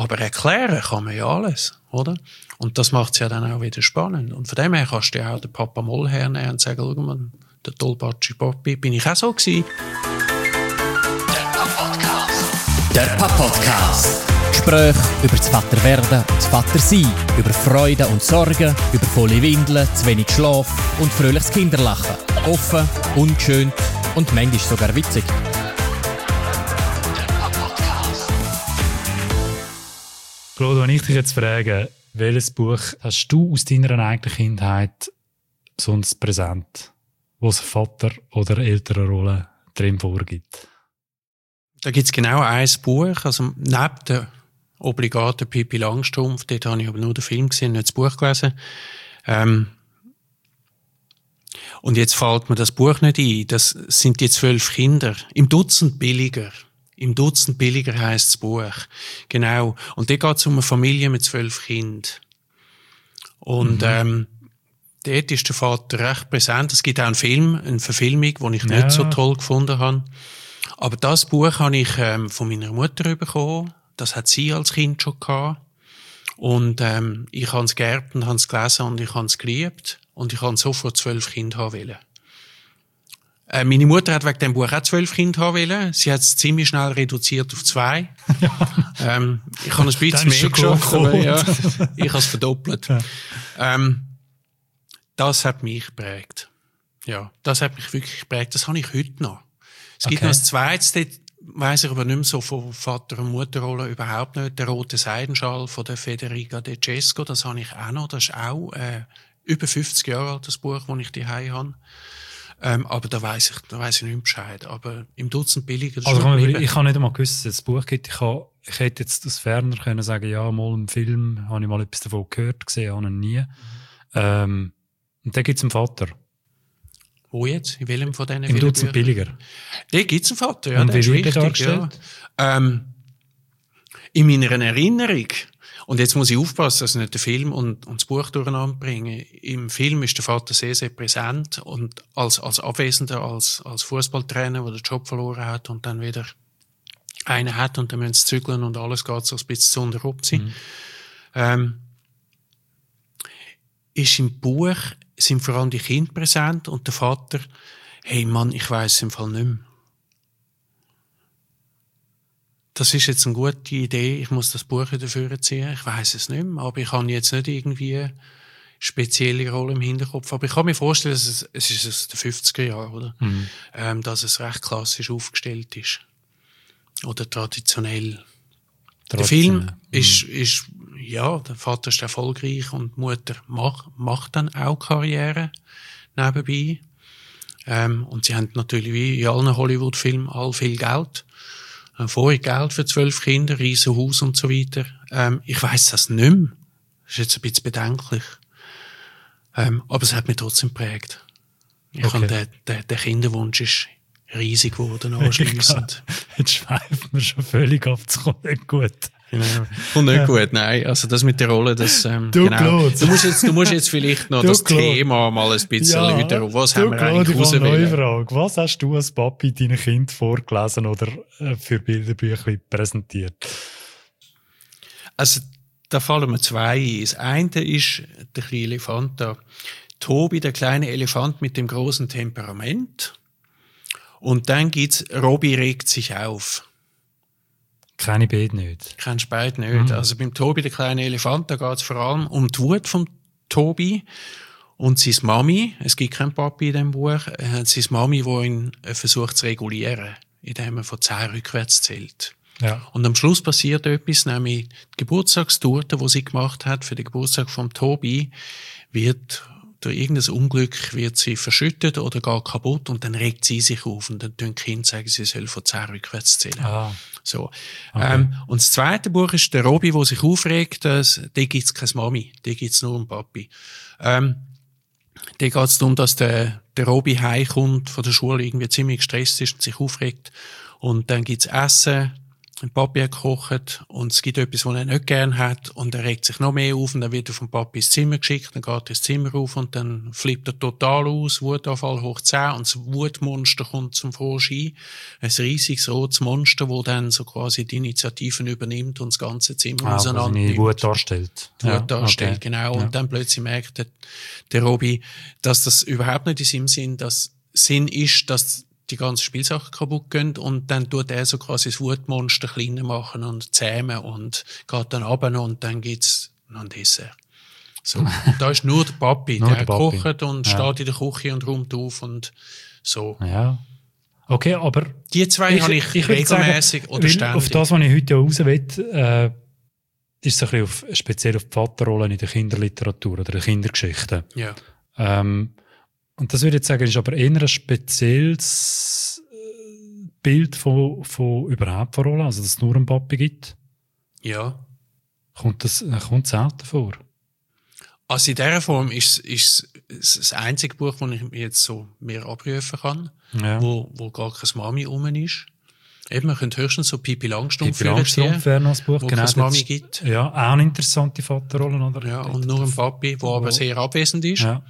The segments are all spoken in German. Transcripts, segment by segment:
Aber erklären kann man ja alles, oder? Und das macht es ja dann auch wieder spannend. Und von dem her kannst du ja auch den Papa Moll hernehmen und sagen, schau mal, der tollpatschi Papi, bin ich auch so gewesen. Der Papa-Podcast. Gespräche über das Vaterwerden und das Vatersein, über Freude und Sorgen, über volle Windeln, zu wenig Schlaf und fröhliches Kinderlachen. Offen, ungeschönt und manchmal sogar witzig. Claude, wenn ich dich jetzt frage, welches Buch hast du aus deiner eigenen Kindheit sonst präsent, wo es Vater- oder Elternrolle drin vorgibt? Da gibt's genau ein Buch, also neben der obligaten Pippi Langstrumpf, dort habe ich aber nur den Film gesehen, nicht das Buch gelesen. Und jetzt fällt mir das Buch nicht ein. Das sind die 12 Kinder. Im Dutzend billiger. Im Dutzend billiger heisst das Buch. Genau. Und da geht es um eine Familie mit 12 Kindern. Und dort ist der Vater recht präsent. Es gibt auch einen Film, eine Verfilmung, die ich nicht so toll gefunden habe. Aber das Buch habe ich von meiner Mutter bekommen. Das hat sie als Kind schon gehabt. Und ich habe es geerbt und habe es gelesen und ich habe es geliebt. Und ich habe sofort 12 Kinder haben wollen. Meine Mutter hat wegen dem Buch auch 12 Kinder haben wollen. Sie hat es ziemlich schnell reduziert auf 2. Ich habe ein bisschen mehr geschafft, aber ja, ich habe es verdoppelt. Ja. Das hat mich geprägt. Ja, das hat mich wirklich geprägt. Das habe ich heute noch. Es gibt noch ein zweites, dort weiss ich aber nicht mehr so von Vater- und Mutterrolle überhaupt nicht. Der rote Seidenschal von der Federica De Cesco, das habe ich auch noch. Das ist auch über 50 Jahre alt, das Buch, das ich daheim habe. Aber da weiss ich nicht Bescheid. Aber im Dutzend billiger. Also ich habe nicht einmal gewusst, dass es ein Buch gibt. Ich hätte jetzt aus Ferner können sagen, ja, mal im Film habe ich mal etwas davon gehört, gesehen habe ich nie. Und dann gibt es einen Vater. Wo jetzt? In welchem von diesen Im Dutzend billiger. Da gibt es einen Vater, ja. Und der wie wird ist der wichtig, dargestellt? Ja. In meiner Erinnerung, und jetzt muss ich aufpassen, dass ich nicht den Film und das Buch durcheinander bringe. Im Film ist der Vater sehr, sehr präsent und als Abwesender, als Fußballtrainer, der den Job verloren hat und dann wieder einen hat und dann müssen sie zügeln und alles geht so ein bisschen zu unterrupt sein. Ist im Buch sind vor allem die Kinder präsent und der Vater, hey Mann, ich weiss im Fall nicht mehr. Das ist jetzt eine gute Idee, ich muss das Buch dafür ziehen, ich weiss es nicht mehr, aber ich habe jetzt nicht irgendwie eine spezielle Rolle im Hinterkopf, aber ich kann mir vorstellen, dass es ist aus den 50er Jahren, oder? Dass es recht klassisch aufgestellt ist. Oder traditionell. Der Film ist, ja, der Vater ist erfolgreich und die Mutter macht dann auch Karriere nebenbei. Und sie haben natürlich wie in allen Hollywood-Filmen all viel Geld. Vorher Geld für 12 Kinder, riesen Haus und so weiter. Ich weiss das nicht mehr. Das ist jetzt ein bisschen bedenklich. Aber es hat mich trotzdem geprägt. Der Kinderwunsch ist riesig geworden anschliessend. Jetzt schweifen wir schon völlig ab, das kommt nicht gut. Genau. Und nicht gut, nein. Also das mit der Rolle, das, genau. Du musst jetzt vielleicht noch das Thema mal ein bisschen erläutern. Was haben wir eigentlich ausgewählt? Frage. Was hast du als Papi deinen Kind vorgelesen oder für Bilderbücher präsentiert? Also, da fallen mir 2 ein. Das eine ist der kleine Elefant da. Tobi, der kleine Elefant mit dem großen Temperament. Und dann gibt's Robby regt sich auf. Kenne ich beide nicht. Kennst du beide nicht. Also beim Tobi, der kleine Elefant, da geht's vor allem um die Wut vom Tobi und seine Mami. Es gibt keinen Papi in diesem Buch. Seine Mami, die ihn versucht zu regulieren, indem er von 10 rückwärts zählt. Ja. Und am Schluss passiert etwas, nämlich die Geburtstagstorte, die sie gemacht hat für den Geburtstag vom Tobi, wird durch irgendein Unglück wird sie verschüttet oder gar kaputt und dann regt sie sich auf und dann tun die Kinder sagen, sie soll von 10 rückwärts zählen. So. Okay. Und das zweite Buch ist der Robby, der sich aufregt, da gibt's keine Mami, da gibt's nur einen Papi. Da geht's darum, dass der Robby heimkommt von der Schule, irgendwie ziemlich gestresst ist und sich aufregt und dann gibt's Essen, Papi hat gekocht und es gibt etwas, was er nicht gern hat und er regt sich noch mehr auf und dann wird er vom Papi ins Zimmer geschickt, dann geht er ins Zimmer auf und dann flippt er total aus, Wutanfall hoch 10 und das Wutmonster kommt zum Vorschein. Ein riesiges rotes Monster, das dann so quasi die Initiativen übernimmt und das ganze Zimmer auseinander nimmt. Wut darstellt. Wut darstellt, okay. Genau. Und dann plötzlich merkt der Robby, dass das überhaupt nicht in seinem Sinn ist, dass die ganzen Spielsachen kaputt gehen und dann tut er so quasi das Wutmonster kleiner machen und zähmen und geht dann runter und dann gibt's noch ein Dessert. So. Da ist nur der Papi, der kocht und steht in der Küche und räumt auf und so. Ja. Okay, aber die zwei habe ich regelmäßig oder ständig. Auf das, was ich heute raus will, ist es ein bisschen speziell auf die Vaterrolle in der Kinderliteratur oder der Kindergeschichte. Ja. Und das würde ich jetzt sagen, ist aber eher ein spezielles Bild von überhaupt von Rollen, also dass es nur einen Papi gibt. Ja. Kommt selten vor. Also in dieser Form ist das einzige Buch, das ich mir jetzt so mehr abrufen kann, wo gar keine Mami rum ist. Eben, man könnte höchstens so Pippi Langstrumpf wäre noch ein Buch, wo genau, keine Mami gibt. Ja, auch eine interessante Vaterrolle, oder? Ja, und nur ein Papi, der aber sehr abwesend ist. Ja.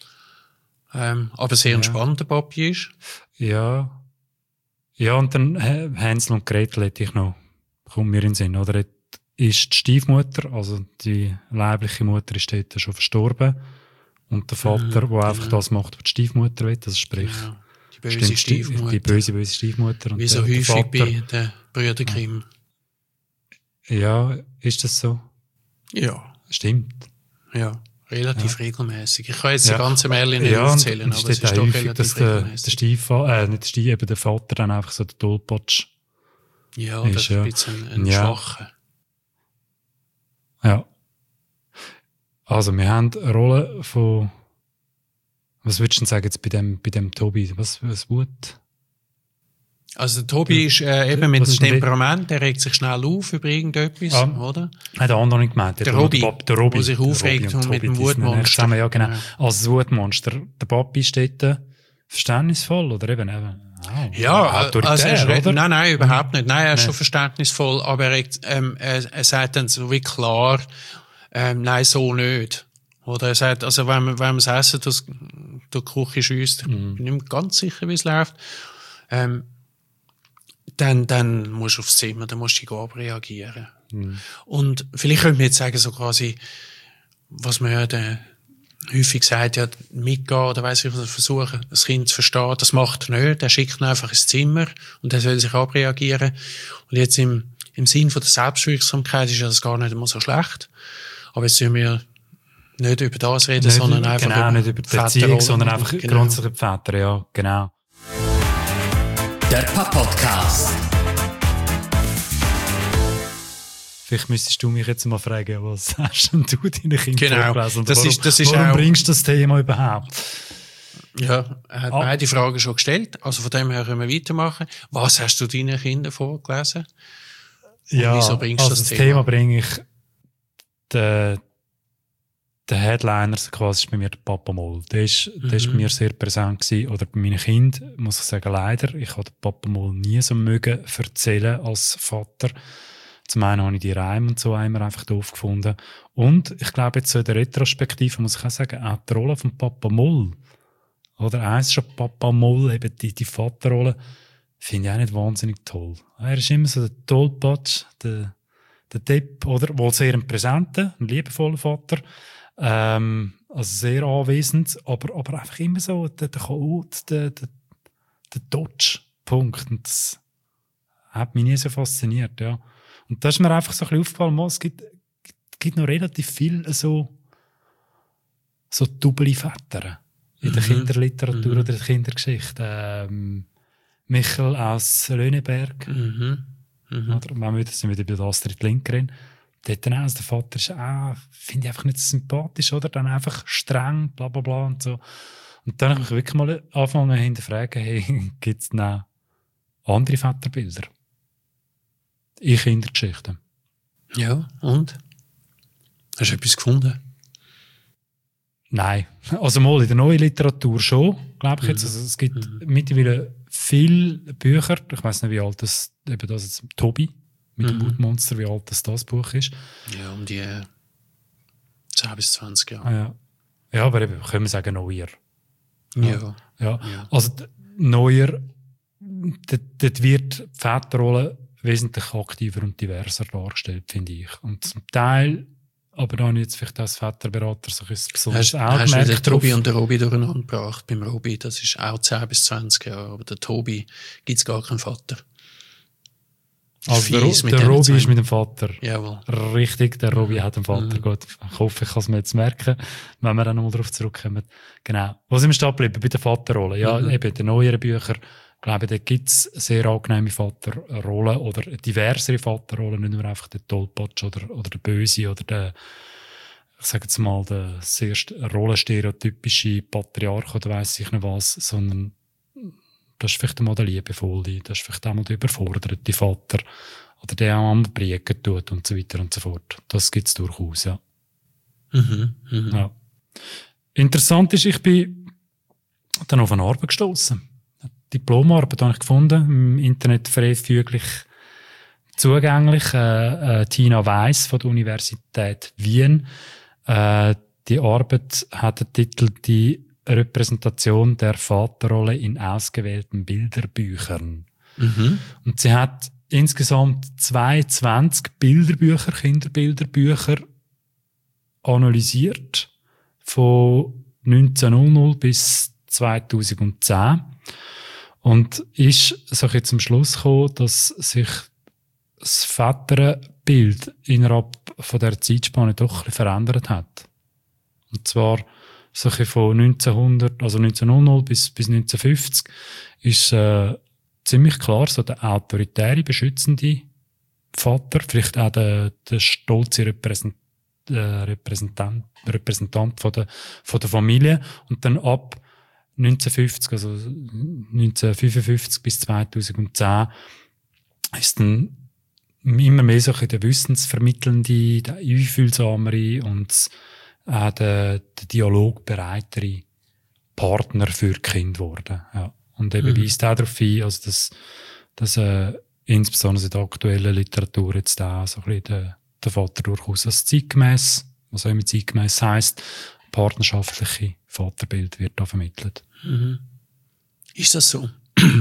Aber sehr ein spannender Papi ist. Ja. Ja, und dann Hänsel und Gretel hätte ich noch, kommt mir in den Sinn, oder? Ist die Stiefmutter, also die leibliche Mutter ist dort schon verstorben. Und der Vater, der einfach das macht, was die Stiefmutter will, also sprich, die böse Stiefmutter. Die böse Stiefmutter. Und wie so häufig Vater, bei den Brüdern Grimm. Ja, ist das so? Ja. Stimmt. Ja. Relativ regelmäßig. Ich kann jetzt die ganze Märchen nicht aufzählen, aber es ist doch relativ regelmäßig. Eben der Vater dann einfach so der Tollpatsch. Ja, das ist ein bisschen ein Schwacher. Ja. Also, wir haben eine Rolle von, was würdest du denn sagen jetzt bei dem Tobi? Was Wut? Also der Tobi ist eben mit dem Temperament, der regt sich schnell auf über irgendetwas, oder? Hat der andere nicht gemeint. Der Robby, der sich aufregt und mit dem Wutmonster. Ja, genau. Also das Wutmonster. Der Papi ist dort verständnisvoll, oder eben autoritär, oder? Nein, überhaupt nicht. Nein, er ist schon verständnisvoll, aber er sagt dann so wie klar, nein, so nicht. Oder er sagt, also wenn man das Essen durch die Küche schiesst, ich bin nicht mehr ganz sicher, wie es läuft, dann musst du aufs Zimmer, dann musst du abreagieren. Und vielleicht könnte man jetzt sagen, so quasi, was man ja häufig sagt, ja, mitgehen oder weiss ich, versuchen, das Kind zu verstehen, das macht er nicht, er schickt ihn einfach ins Zimmer und er soll sich abreagieren. Und jetzt im Sinn von der Selbstwirksamkeit ist ja das gar nicht immer so schlecht. Aber jetzt sollen wir nicht über das reden, sondern einfach nicht über die Erziehung, sondern einfach grundsätzlich die Väter, ja, genau. Der Podcast. Vielleicht müsstest du mich jetzt mal fragen, was hast denn du deinen Kindern vorgelesen? Warum bringst du das Thema überhaupt? Ja, er hat beide Fragen schon gestellt, also von dem her können wir weitermachen. Was hast du deinen Kindern vorgelesen? Und wieso bringst du das Thema? Bringe ich der Headliner quasi ist bei mir der Papa Moll. Der ist bei mir sehr präsent gewesen. Oder bei meinen Kindern, muss ich sagen, leider. Ich habe den Papa Moll nie so mögen erzählen als Vater. Zum einen habe ich die Reime und so immer einfach doof gefunden. Und ich glaube, jetzt so in der Retrospektive muss ich auch sagen, auch die Rolle von Papa Moll, oder eins schon Papa Moll, eben die Vaterrolle, finde ich auch nicht wahnsinnig toll. Er ist immer so der Tollpatsch, der Depp, oder? Wohl sehr ein präsenter, ein liebevoller Vater. Also sehr anwesend, aber einfach immer so der Chaot, der Dodge. Punkt. Und das hat mich nie so fasziniert, ja. Und da ist mir einfach so ein bisschen aufgefallen, es gibt noch relativ viel so double Väter in der Kinderliteratur oder der Kindergeschichte. Michael aus Löhneberg. Oder man würde es wieder bei Astrid Lindgren. Dort dann auch, der Vater ist auch, finde ich einfach nicht sympathisch, oder? Dann einfach streng, bla bla bla und so. Und dann habe ich mich wirklich mal angefangen zu hinterfragen, hey, gibt es noch andere Väterbilder? In Kindergeschichten. Ja, und? Hast du etwas gefunden? Nein. Also mal in der neuen Literatur schon, glaube ich jetzt. Also es gibt mittlerweile viele Bücher, ich weiss nicht, wie alt das jetzt Tobi mit dem Mutmonster, wie alt das Buch ist. Ja, um die 10 bis 20 Jahre. Ja, ja, aber eben, können wir sagen, Neuer. Ja. Ja. Also Neuer, dort wird die Väterrolle wesentlich aktiver und diverser dargestellt, finde ich. Und zum Teil, aber da habe ich jetzt vielleicht als Väterberater so ein besonderes Hast du den drauf. Tobi und den Robi durcheinander gebracht? Beim Robi, das ist auch 10 bis 20 Jahre, aber der Tobi gibt es gar keinen Vater. Also der Robi ist mit dem Vater. Jawohl. Richtig, der Robi hat einen Vater. Gut, ich hoffe, ich kann es mir jetzt merken, wenn wir dann nochmal darauf zurückkommen. Genau. Wo sind wir stehen geblieben? Bei der Vaterrolle. Ja, eben, die neueren Bücher, ich glaube, da gibt es sehr angenehme Vaterrollen oder diversere Vaterrollen, nicht nur einfach der Tollpatsch oder der Böse oder der, ich sage jetzt mal, der sehr rollenstereotypische Patriarch oder weiss ich nicht was, sondern das ist vielleicht einmal der liebevolle, das ist vielleicht einmal der überforderte Vater oder der auch einmal Briegen tut und so weiter und so fort. Das gibt es durchaus, ja. Ja. Interessant ist, ich bin dann auf eine Arbeit gestossen. Diplomarbeit habe ich gefunden, im Internet freizügig zugänglich. Tina Weiss von der Universität Wien. Die Arbeit hat den Titel «Die Repräsentation der Vaterrolle in ausgewählten Bilderbüchern». Und sie hat insgesamt 22 Bilderbücher, Kinderbilderbücher analysiert, von 1900 bis 2010. Und ist so ein zum Schluss gekommen, dass sich das Väterbild innerhalb von dieser Zeitspanne doch ein bisschen verändert hat. Und zwar so ein von 1900 bis 1950 ist ziemlich klar so der autoritäre, beschützende Vater, vielleicht auch der stolze Repräsentant von der Familie. Und dann ab 1950, also 1955 bis 2010, ist dann immer mehr so der wissensvermittelnde, der einfühlsamere und auch der dialogbereitere Partner für die Kinder geworden. Ja. Und eben weist auch darauf hin, also dass insbesondere in der aktuellen Literatur jetzt auch so ein bisschen der Vater durchaus als zeitgemäss, was auch immer zeitgemäss heisst, partnerschaftliche Vaterbild wird da vermittelt. Ist das so?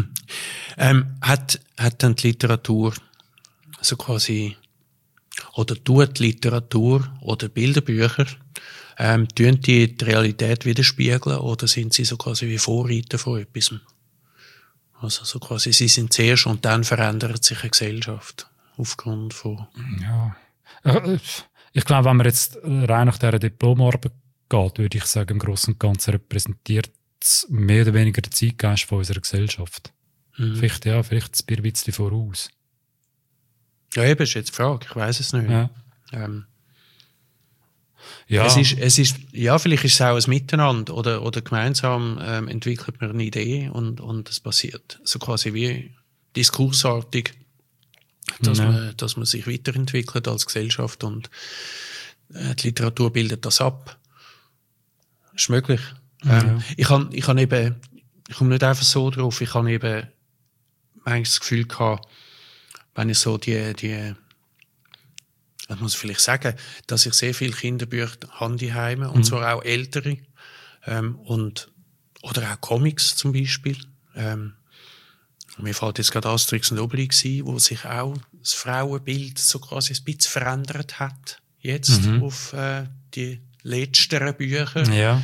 Hat dann die Literatur so quasi, oder tut die Literatur oder Bilderbücher, tun die Realität widerspiegeln oder sind sie so quasi wie Vorreiter von etwas? Also so quasi, sie sind zuerst und dann verändert sich eine Gesellschaft aufgrund von... Ja, ich glaube, wenn man jetzt rein nach dieser Diplomarbeit geht, würde ich sagen, im Großen und Ganzen repräsentiert es mehr oder weniger den Zeitgeist von unserer Gesellschaft. Vielleicht ein bisschen voraus. Ja, eben, ist jetzt die Frage. Ich weiss es nicht. Ja. Ja. Es ist, ja, vielleicht ist es auch ein Miteinander oder gemeinsam entwickelt man eine Idee und es passiert so quasi wie diskursartig, dass man sich weiterentwickelt als Gesellschaft und die Literatur bildet das ab. Ist möglich. Ich komme nicht einfach so drauf, ich habe eben eigentlich das Gefühl gehabt, wenn ich so ich muss vielleicht sagen, dass ich sehr viele Kinderbücher habe daheim, und zwar auch ältere, oder auch Comics zum Beispiel. Mir fällt jetzt gerade Asterix und Obelix ein, wo sich auch das Frauenbild so quasi ein bisschen verändert hat, jetzt auf die letzteren Bücher. Ja.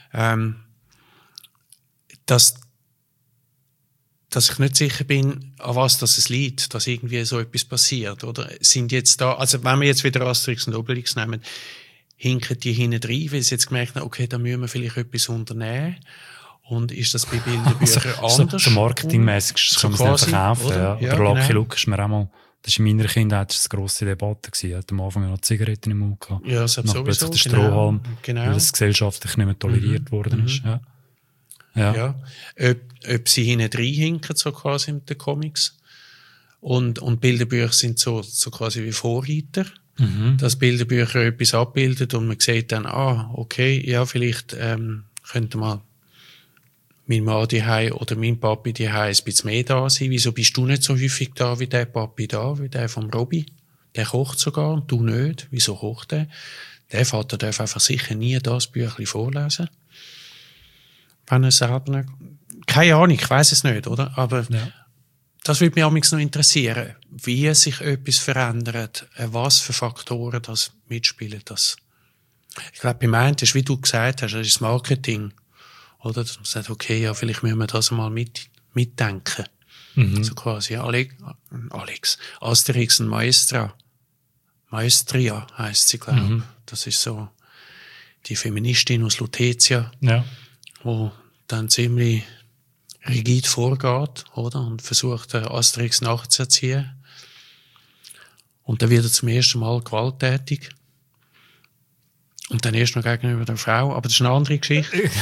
Dass ich nicht sicher bin, an was das es liegt, dass irgendwie so etwas passiert, oder? Sind jetzt da, also wenn wir jetzt wieder Asterix und Obelix nehmen, hinken die hinten rein, weil sie jetzt gemerkt haben, okay, da müssen wir vielleicht etwas unternehmen. Und ist das bei Bilderbüchern anders? So marketingmäßig kann man es nicht verkaufen. Oder? Ja, oder Lucky Luke ist mir auch mal, das war in meiner Kindheit eine grosse Debatte gewesen. Er hat am Anfang noch Zigaretten im Mund gehabt. Ja, das hat sowieso. Plötzlich der Strohhalm, weil das gesellschaftlich nicht mehr toleriert worden ist. Ja. Ob sie hinten reinhinken, so quasi mit den Comics. Und Bilderbücher sind so quasi wie Vorreiter. Dass Bilderbücher etwas abbildet und man sieht dann, okay, ja, vielleicht könnte man mein Mann daheim oder mein Papi daheim ein bisschen mehr da sein? Wieso bist du nicht so häufig da wie der Papi da, wie der vom Robby? Der kocht sogar und du nicht. Wieso kocht der? Der Vater darf einfach sicher nie das Büchlein vorlesen. Wenn er selber nicht... Keine Ahnung, ich weiss es nicht, oder? Aber das würde mich auch noch interessieren, wie sich etwas verändert, was für Faktoren das mitspielen. Das. Ich glaube, beim einen ist, wie du gesagt hast, das ist das Marketing. Oder? Dass man sagt, okay, ja, vielleicht müssen wir das mal mitdenken. So quasi, Alex, Asterix und Maestria heisst sie, glaube ich. Das ist so die Feministin aus Lutetia, wo dann ziemlich rigid vorgeht, oder? Und versucht, Asterix nachzuziehen. Und dann wird er zum ersten Mal gewalttätig. Und dann erst noch gegenüber der Frau. Aber das ist eine andere Geschichte.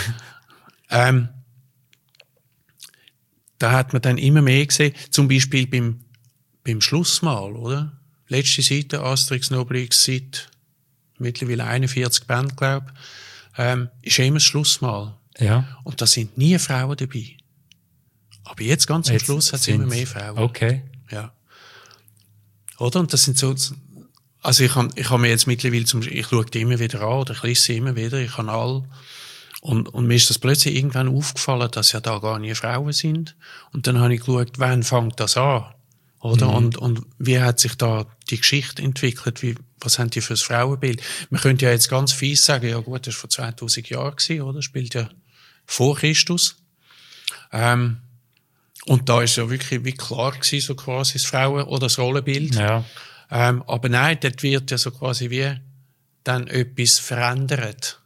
Da hat man dann immer mehr gesehen, zum Beispiel beim Schlussmahl, oder? Letzte Seite, Asterix und Obelix, seit mittlerweile 41 Bände, glaube ich, ist immer das Schlussmahl. Ja. Und da sind nie Frauen dabei. Aber jetzt ganz am Schluss hat es immer mehr Frauen. Okay. Ja. Oder? Und das sind so, also ich habe mir jetzt mittlerweile ich schaue die immer wieder an, oder ich lese sie immer wieder, ich habe alle. Und mir ist das plötzlich irgendwann aufgefallen, dass ja da gar nie Frauen sind. Und dann habe ich geschaut, wann fängt das an? Oder? Und wie hat sich da die Geschichte entwickelt? Was haben die für ein Frauenbild? Man könnte ja jetzt ganz fies sagen, ja gut, das war vor 2000 Jahren gewesen, oder? Spielt ja vor Christus. Und da ist ja wirklich wie klar gewesen, so quasi das Frauen- oder das Rollenbild. Ja. Aber nein, dort wird ja so quasi wie dann etwas verändert.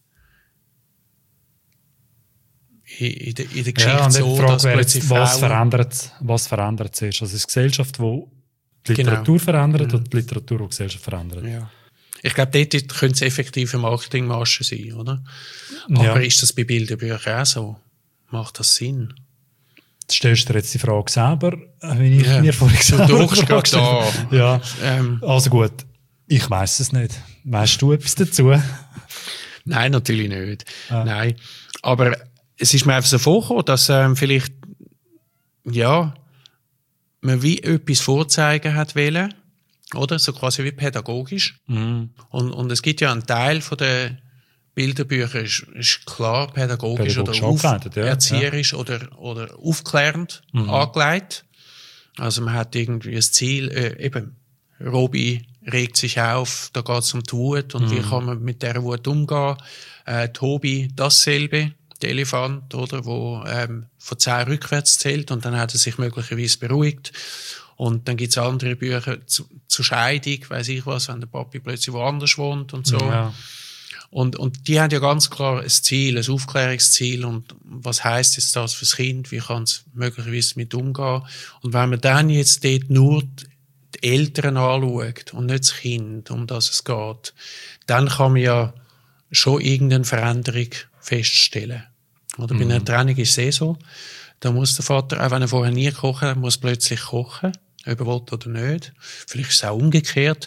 In der Geschichte ja, und so, die Frage dass wäre plötzlich jetzt, was verändert zuerst? Also ist Gesellschaft, die die Literatur verändert oder die Literatur, die Gesellschaft verändert? Ja. Ich glaube, dort könnte es effektive Marketingmasche sein, oder? Aber ist das bei Bilderbüchern auch so? Macht das Sinn? Du stellst dir jetzt die Frage selber, wie ich mir vorhin gesagt habe. Ja. Also gut, ich weiss es nicht. Weißt du etwas dazu? Nein, natürlich nicht. Nein. Aber es ist mir einfach so vorgekommen, dass vielleicht, ja, man wie etwas vorzeigen hat wollen, oder? So quasi wie pädagogisch. Und es gibt ja einen Teil von den Bilderbüchern, ist klar pädagogisch oder erzieherisch oder aufklärend angelegt. Also man hat irgendwie ein Ziel, eben, Robby regt sich auf, da geht es um die Wut und wie kann man mit dieser Wut umgehen. Tobi dasselbe, der Elefant, oder, wo von 10 rückwärts zählt und dann hat er sich möglicherweise beruhigt. Und dann gibt's andere Bücher zur Scheidung, weiss ich was, wenn der Papi plötzlich woanders wohnt und so. Ja. Und die haben ja ganz klar ein Ziel, ein Aufklärungsziel und was heisst jetzt das fürs Kind, wie kann es möglicherweise mit umgehen. Und wenn man dann jetzt dort nur die Eltern anschaut und nicht das Kind, um das es geht, dann kann man ja schon irgendeine Veränderung feststellen. Oder bei einer Trennung ist es so, da muss der Vater, auch wenn er vorher nie gekocht hat, muss plötzlich kochen, ob er will oder nicht. Vielleicht ist es auch umgekehrt.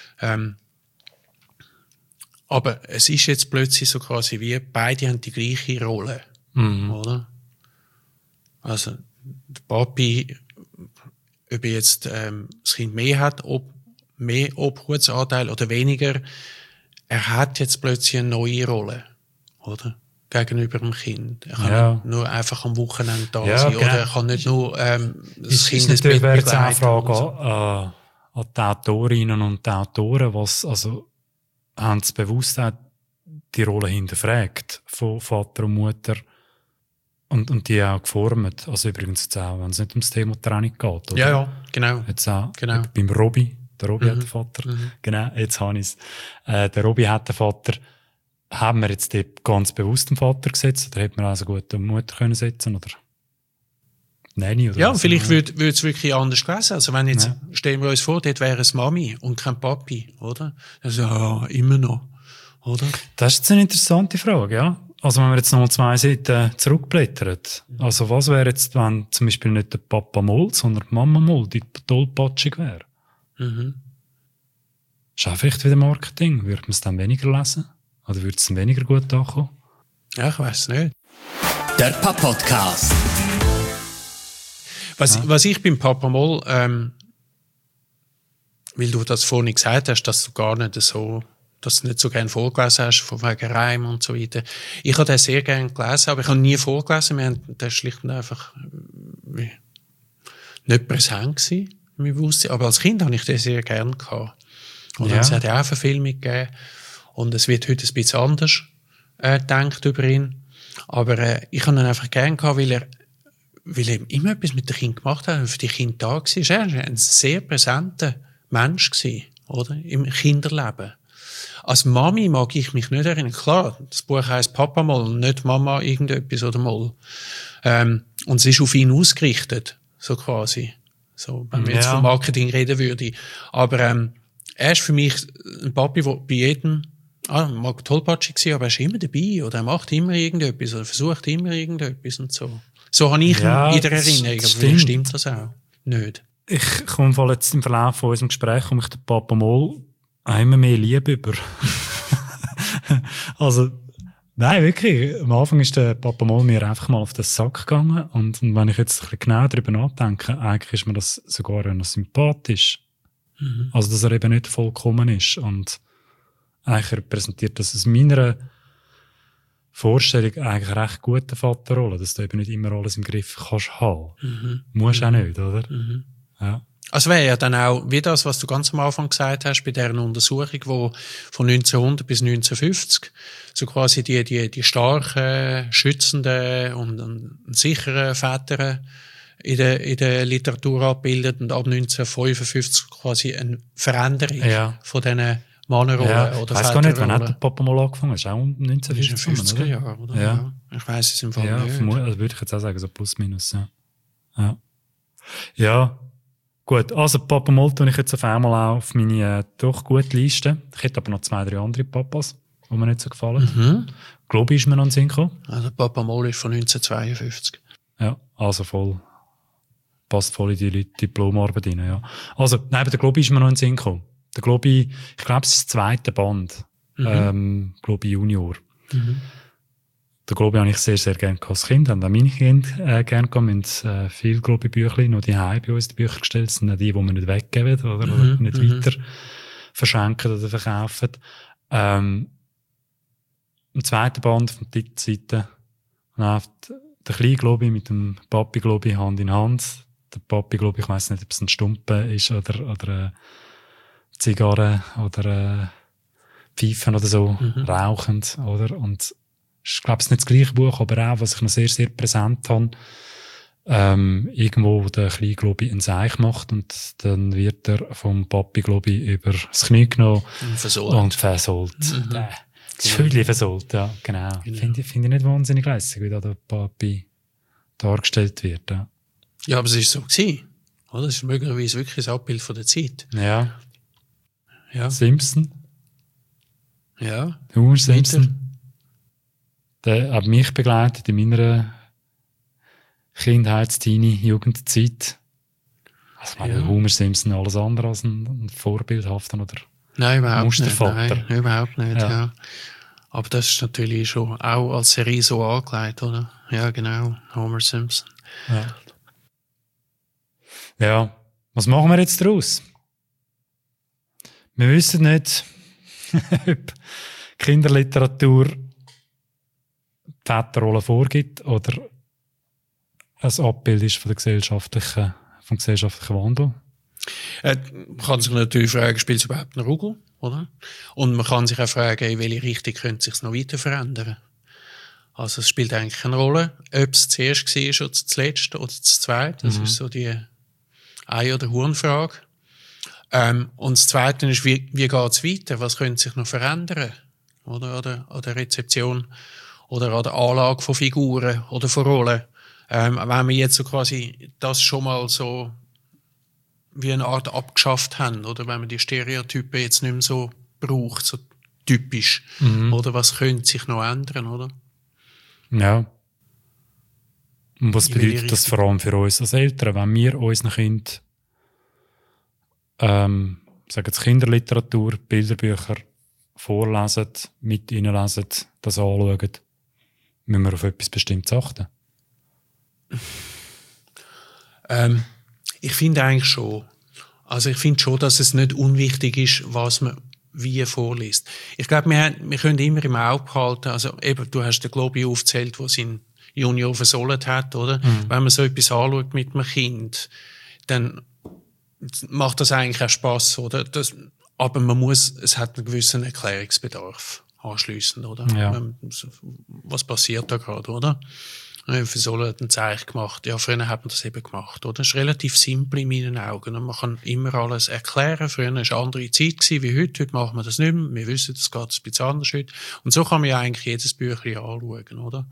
Aber es ist jetzt plötzlich so quasi wie, beide haben die gleiche Rolle. Oder? Also, der Papi, ob er jetzt das Kind mehr hat, mehr Obhutsanteil oder weniger, er hat jetzt plötzlich eine neue Rolle. Oder? Gegenüber dem Kind. Er kann nicht nur einfach am Wochenende da sein, oder er kann nicht nur das Kind ins Bett begleiten. Wäre jetzt auch eine Frage an die Autorinnen und die Autoren, haben sie bewusst auch die Rolle hinterfragt von Vater und Mutter und die auch geformt. Also übrigens jetzt auch, wenn es nicht ums Thema Trennung geht. Oder? Ja, genau. Jetzt auch beim Robby. Der Robby hat den Vater. Genau, jetzt habe ich es. Der Robby hat den Vater. Haben wir jetzt dort ganz bewusst den Vater gesetzt oder hätte man also gut eine Mutter können setzen oder Nanny oder ja, vielleicht würde es wirklich anders gewesen. Also wenn jetzt, stellen wir uns vor, dort wäre es Mami und kein Papi, oder? Also, immer noch, oder? Das ist jetzt eine interessante Frage, ja. Also wenn wir jetzt noch 2 Seiten zurückblättern. Also was wäre jetzt, wenn zum Beispiel nicht der Papa Moll, sondern die Mama Moll die tollpatschig wäre? Ist auch vielleicht wieder Marketing. Würde man es dann weniger lesen? Oder würde es dann weniger gut ankommen? Ja, ich weiss nicht. Der Papa-Podcast. Was ich beim Papa Moll, weil du das vorhin gesagt hast, dass du gar nicht so, dass du nicht so gerne vorgelesen hast, von wegen Reim und so weiter. Ich habe den sehr gerne gelesen, aber ich habe nie vorgelesen. Wir haben den schlicht und einfach nicht präsent gewesen, im Bewusstsein. Aber als Kind habe ich den sehr gerne gehabt. Und es hat ja auch Verfilmung gegeben. Und es wird heute ein bisschen anders gedacht über ihn. Aber ich habe ihn einfach gerne gehabt, weil er immer etwas mit den Kindern gemacht hat und für die Kinder da war. Er war ein sehr präsenter Mensch gewesen, oder? Im Kinderleben. Als Mami mag ich mich nicht erinnern. Klar, das Buch heisst Papa Moll, nicht Mama irgendetwas oder Moll. Und es ist auf ihn ausgerichtet, so quasi. So, wenn wir jetzt vom Marketing reden würden. Aber er ist für mich ein Papi, der bei jedem mag tollpatschig sein, aber er ist immer dabei oder er macht immer irgendetwas oder versucht immer irgendetwas und so. So habe ich ihn in der Erinnerung, aber vielleicht stimmt das auch nicht. Ich komme jetzt im Verlauf von unserem Gespräch ich den Papa Moll immer mehr Liebe über. Also, nein, wirklich. Am Anfang ist der Papa Moll mir einfach mal auf den Sack gegangen und wenn ich jetzt ein bisschen genau darüber nachdenke, eigentlich ist mir das sogar noch sympathisch. Mhm. Also, dass er eben nicht vollkommen ist und eigentlich repräsentiert das aus meiner Vorstellung eigentlich recht gute Vaterrolle, dass du eben nicht immer alles im Griff kannst haben. Mhm. Musst auch nicht, oder? Mhm. Ja. Also wäre ja dann auch, wie das, was du ganz am Anfang gesagt hast, bei deren Untersuchung, wo von 1900 bis 1950 so quasi die starken, schützenden und sicheren Väter in der Literatur abbildet und ab 1955 quasi eine Veränderung von diesen Männerrollen oder ich weiss gar nicht, wann hat der Papa mal angefangen? Das ist auch 1950, in den 50er Jahren, oder? Ja. Ich weiss es im Fall nicht. Ja, also würde ich jetzt auch sagen, so plus minus, Ja. Gut, also Papa Moll tue ich jetzt auf einmal auch auf meine doch gute Liste. Ich hätte aber noch 2, 3 andere Papas, die mir nicht so gefallen. Mhm. Globi ist mir noch in den Sinn gekommen. Also Papa Moll ist von 1952. Ja, also passt voll in die Diplomarbeit rein, ja. Also, nein, der Globi ist mir noch in den Sinn gekommen. Der Globi, ich glaube, es ist das 2. Band. Globi Junior. Mhm. Der Globi habe ich sehr, sehr gerne als Kind. Haben auch meine Kinder gerne gehabt. Wir haben viele Globi-Büchlein noch die bei uns in die Bücher gestellt. Das sind auch die wir nicht weggeben oder nicht weiter verschenken oder verkaufen. Im 2. Band von der Titelseite läuft der kleine Globi mit dem Papi Globi Hand in Hand. Der Papi Globi, ich weiss nicht, ob es ein Stumpen ist oder Zigarre oder Pfeifen oder so, rauchend, oder? Und ich glaube, es ist nicht das gleiche Buch, aber auch, was ich noch sehr, sehr präsent habe, irgendwo, wo der kleine Globi einen Seich macht und dann wird er vom Papi Globi über das Knie genommen und versohlt. Das Fülle versohlt, ja, genau. Finde ich nicht wahnsinnig lässig, wie da der Papi dargestellt wird. Ja, aber es ist so gewesen, oder? Es ist möglicherweise wirklich ein Abbild von der Zeit. Ja. Simpson. Ja. Homer Simpson. Der hat mich begleitet in meiner Kindheits-, Jugendzeit. Also, Homer Simpson alles andere als ein vorbildhafter oder Mustervater. Nein, überhaupt nicht, ja. Aber das ist natürlich schon auch als Serie so angelegt, oder? Ja, genau. Homer Simpson. Ja. Was machen wir jetzt daraus? Wir wissen nicht, ob Kinderliteratur die Väterrolle vorgibt oder ein Abbild ist vom gesellschaftlichen Wandel. Man kann sich natürlich fragen, spielt es überhaupt eine Rolle, oder? Und man kann sich auch fragen, in welche Richtung könnte es sich noch weiter verändern. Also es spielt eigentlich keine Rolle, ob es zuerst war oder zuletzt oder zweit. Das ist so die Ei- oder Huhn-Frage. Und das Zweite ist, wie geht es weiter? Was könnte sich noch verändern? Oder an der Rezeption oder an der Anlage von Figuren oder von Rollen. Wenn wir jetzt so quasi das schon mal so wie eine Art abgeschafft haben, oder wenn man die Stereotypen jetzt nicht mehr so braucht, so typisch. Oder was könnte sich noch ändern, oder? Ja. Und was bedeutet das vor allem für uns als Eltern, wenn wir unseren Kindern sagen jetzt Kinderliteratur, Bilderbücher vorlesen, mit ihnen lesen, das anschauen? Müssen wir auf etwas Bestimmtes achten? Ich finde eigentlich schon. Also ich finde schon, dass es nicht unwichtig ist, was man wie vorliest. Ich glaube, wir können immer im Auge behalten, also eben, du hast den Globi aufgezählt, der seinen Junior versohlt hat, oder? Wenn man so etwas anschaut mit einem Kind, dann macht das eigentlich auch Spass, oder? Aber es hat einen gewissen Erklärungsbedarf anschliessend, oder? Ja. Was passiert da gerade, oder? Versohlen hat ein Zeichen gemacht. Ja, früher hat man das eben gemacht, oder? Das ist relativ simpel in meinen Augen. Und man kann immer alles erklären. Früher war es eine andere Zeit wie heute. Heute machen wir das nicht mehr. Wir wissen, es geht ein bisschen anders heute. Und so kann man ja eigentlich jedes Büchlein anschauen, oder?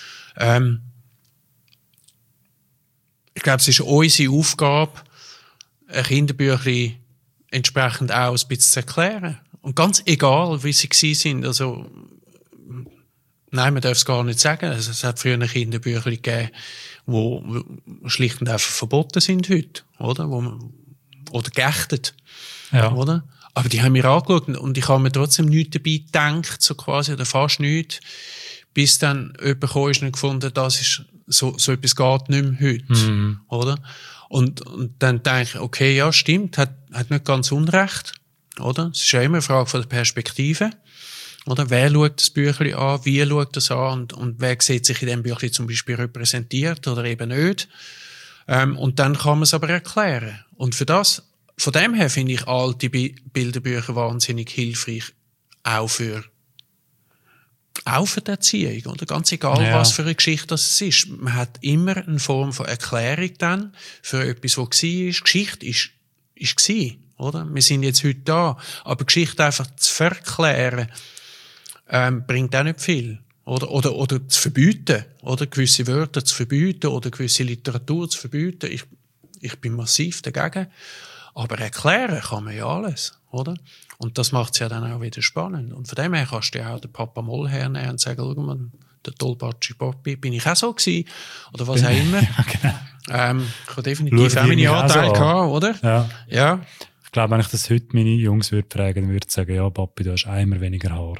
Ich glaube, es ist unsere Aufgabe, ein Kinderbüchlein entsprechend auch ein bisschen zu erklären. Und ganz egal, wie sie gewesen sind. Also, nein, man darf es gar nicht sagen. Also, es hat früher Kinderbüchlein gegeben, die schlicht und einfach verboten sind heute, oder? Oder geächtet, oder? Aber die haben mir angeschaut und ich habe mir trotzdem nichts dabei gedacht, so quasi, oder fast nichts, bis dann jemand gekommen ist und gefunden, das ist, so etwas geht nicht mehr heute, oder? Und dann denke ich, okay, ja, stimmt, hat nicht ganz Unrecht, oder? Es ist ja immer eine Frage von der Perspektive, oder? Wer schaut das Büchlein an, wie schaut das an und wer sieht sich in dem Büchlein zum Beispiel repräsentiert oder eben nicht? Und dann kann man es aber erklären. Und von dem her finde ich alte Bilderbücher wahnsinnig hilfreich, auch für die Erziehung, oder? Ganz egal, was für eine Geschichte das ist. Man hat immer eine Form von Erklärung dann für etwas, was war. Geschichte ist gewesen, oder? Wir sind jetzt heute da. Aber Geschichte einfach zu verklären, bringt auch nicht viel. Oder zu verbieten, oder? Gewisse Wörter zu verbieten, oder gewisse Literatur zu verbieten. Ich bin massiv dagegen. Aber erklären kann man ja alles, oder? Und das macht es ja dann auch wieder spannend. Und von dem her kannst du ja auch den Papa Moll hernehmen und sagen, schau mal, der tollpatschi Papi, bin ich auch so gewesen? Oder was auch immer. Ja, genau. Ich habe definitiv auch meine Anteile gehabt, oder? Ja. Ich glaube, wenn ich das heute meine Jungs würde fragen, würde ich sagen, ja, Papi, du hast einmal weniger Haar.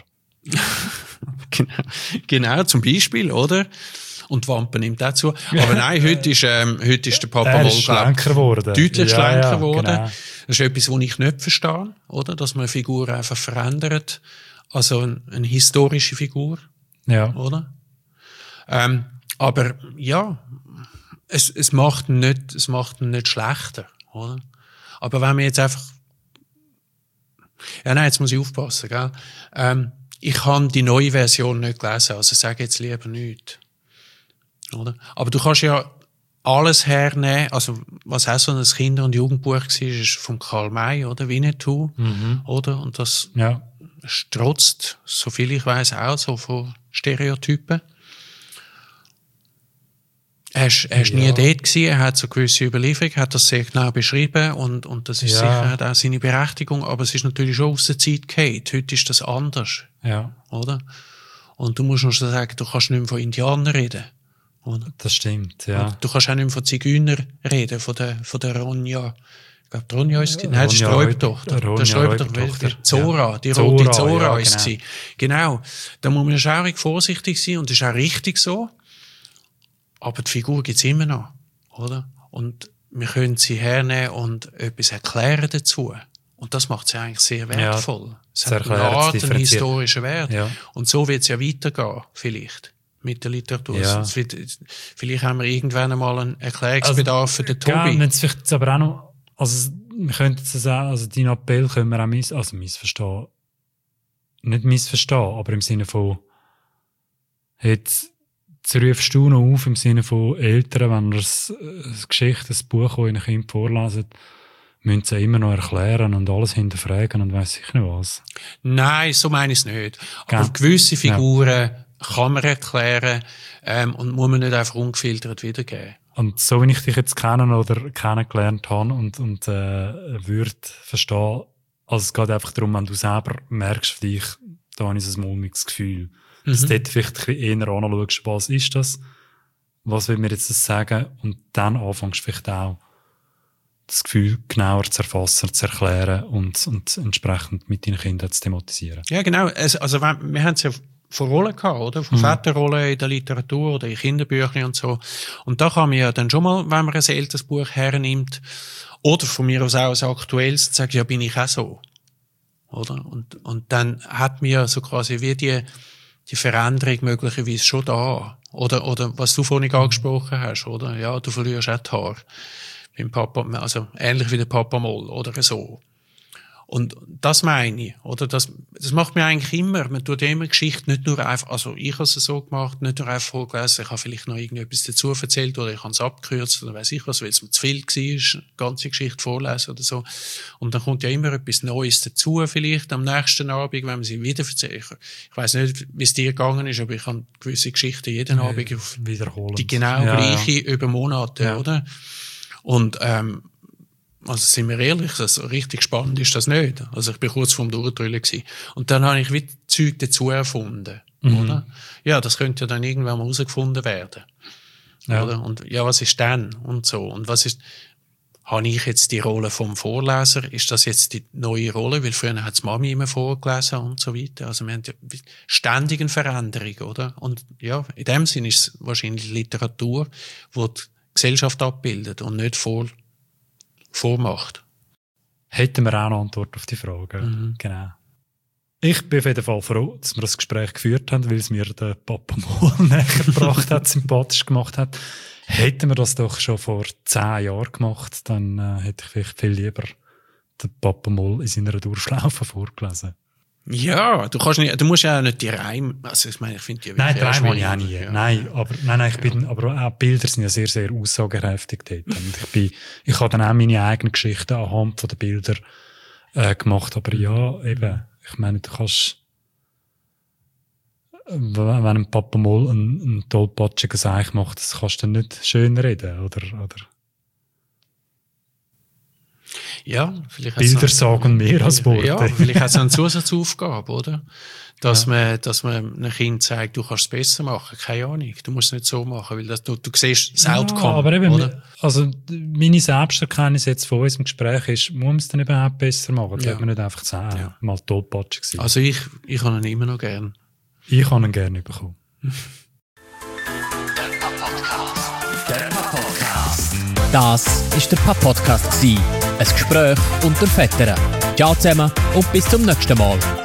Genau, zum Beispiel, oder? Und die Wampe nimmt dazu. Aber nein, heute ist der Papa Moll, schlanker geworden. Deutlich schlanker geworden. Genau. Das ist etwas, was ich nicht verstehe, oder? Dass man eine Figur einfach verändert. Also eine historische Figur. Ja. Oder? Aber, ja, es macht ihn nicht schlechter, oder? Aber wenn man jetzt einfach, ja, nein, jetzt muss ich aufpassen, gell? Ich habe die neue Version nicht gelesen, also sage jetzt lieber nichts. Oder? Aber du kannst ja alles hernehmen, also was auch so ein Kinder- und Jugendbuch war, ist von Karl May, oder? Winnetou, oder? Und das strotzt, soviel ich weiss, auch so von Stereotypen. Er ist nie dort gewesen, er hat so gewisse Überlieferung, hat das sehr genau beschrieben und das ist sicher, hat auch seine Berechtigung, aber es ist natürlich schon aus der Zeit gefallen. Heute ist das anders. Ja. Oder? Und du musst noch sagen, du kannst nicht mehr von Indianern reden. Oder? Das stimmt, ja. Und du kannst auch nicht mehr von Zigeunern reden, von der Ronja. Ich glaube, die Ronja ist, nein, das ist die Räubertochter. Das ist die Räubertochter. Zora, die rote Zora ist sie. Genau. Da muss man schaurig vorsichtig sein und das ist auch richtig so. Aber die Figur gibt's immer noch, oder? Und wir können sie hernehmen und etwas erklären dazu. Und das macht sie eigentlich sehr wertvoll. Ja, es hat eine Art, einen historischen Wert. Ja. Und so wird's ja weitergehen, vielleicht, mit der Literatur. Ja. Vielleicht haben wir irgendwann einmal einen Erklärungsbedarf für den Tobi. Ja, vielleicht aber auch noch, also, wir könnten es auch, also, deinen Appell können wir auch missverstehen. Nicht missverstehen, aber im Sinne von, jetzt rufst du noch auf im Sinne von Eltern, wenn ihr eine Geschichte, ein Buch, das ihr Kind vorlesen, müssen sie immer noch erklären und alles hinterfragen und weiss ich nicht was. Nein, so meine ich es nicht. Aber gewisse Figuren kann man erklären und muss man nicht einfach ungefiltert wiedergeben. Und so wie ich dich jetzt kennen oder kennengelernt habe und würde verstehen, also es geht einfach darum, wenn du selber merkst für dich, da habe ich ein mulmiges Gefühl. Dass du dort vielleicht ein bisschen eher anschaust, was ist das? Was will mir jetzt das sagen? Und dann anfängst du vielleicht auch, das Gefühl genauer zu erfassen, zu erklären und entsprechend mit deinen Kindern zu thematisieren. Ja, genau. Also wir haben es ja von Rollen gehabt, oder? Von Väterrollen in der Literatur oder in Kinderbüchern und so. Und da kann man ja dann schon mal, wenn man ein älteres Buch hernimmt, oder von mir aus auch ein aktuelles, sagen, ja, bin ich auch so. Oder? Und dann hat man ja so quasi wie die Veränderung möglicherweise schon da. Oder was du vorhin angesprochen hast, oder? Ja, du verlierst auch die Haare. Beim Papa, also ähnlich wie der Papa Moll, oder so. Und das meine ich, oder? Das macht mir eigentlich immer. Man tut immer Geschichte nicht nur einfach, also ich habe es so gemacht, nicht nur einfach vorgelesen, ich habe vielleicht noch irgendetwas dazu erzählt oder ich habe es abgekürzt oder weiss ich was, weil es mir zu viel war, eine ganze Geschichte vorlesen oder so. Und dann kommt ja immer etwas Neues dazu, vielleicht am nächsten Abend, wenn man sie wieder erzählt. Ich weiss nicht, wie es dir gegangen ist, aber ich habe gewisse Geschichten jeden Abend auf wiederholen. Die genau gleiche über Monate, oder? Und, also sind wir ehrlich, also richtig spannend ist das nicht. Also ich bin kurz vorm Durchdrüllen gewesen. Und dann habe ich wieder Zeug dazu erfunden, oder? Ja, das könnte ja dann irgendwann mal herausgefunden werden. Ja. Oder? Und ja, was ist dann? Und so. Und was ist, habe ich jetzt die Rolle vom Vorleser? Ist das jetzt die neue Rolle? Weil früher hat es Mami immer vorgelesen und so weiter. Also wir haben ja ständig eine Veränderung, oder? Und ja, in dem Sinn ist es wahrscheinlich Literatur, die die Gesellschaft abbildet und nicht vormacht. Hätten wir auch eine Antwort auf die Frage. Genau. Ich bin auf jeden Fall froh, dass wir das Gespräch geführt haben, weil es mir den Papa Moll näher gebracht hat, sympathisch gemacht hat. Hätten wir das doch schon vor 10 Jahren gemacht, dann hätte ich vielleicht viel lieber den Papa Moll in seiner Durchschlaufe vorgelesen. Ja, du musst ja auch nicht die Reime, also ich meine, ich finde die Nein, die Reime habe ich auch nie. Ja. Nein, aber auch Bilder sind ja sehr, sehr aussagenkräftig dort. Und ich habe dann auch meine eigenen Geschichten anhand von den Bildern gemacht, aber ja, eben, ich meine, du kannst, wenn ein Papa Moll einen tollpatschigen Seich macht, das kannst du nicht schön reden, oder? Ja, vielleicht Bilder sagen mehr als Worte. Ja, vielleicht hat es eine Zusatzaufgabe, oder? Dass man einem Kind sagt, du kannst es besser machen. Keine Ahnung. Du musst es nicht so machen, weil du siehst das Outcome. Aber eben, oder? Also, meine Selbsterkenntnis jetzt von unserem Gespräch ist, muss man es dann überhaupt besser machen? Das Ja. hat man nicht einfach sagen, mal tollpatschig sein. Also ich habe ihn immer noch gern. Ich habe ihn gerne bekommen. Das war der Papp-Podcast. Ein Gespräch unter Vätern. Ciao zusammen und bis zum nächsten Mal.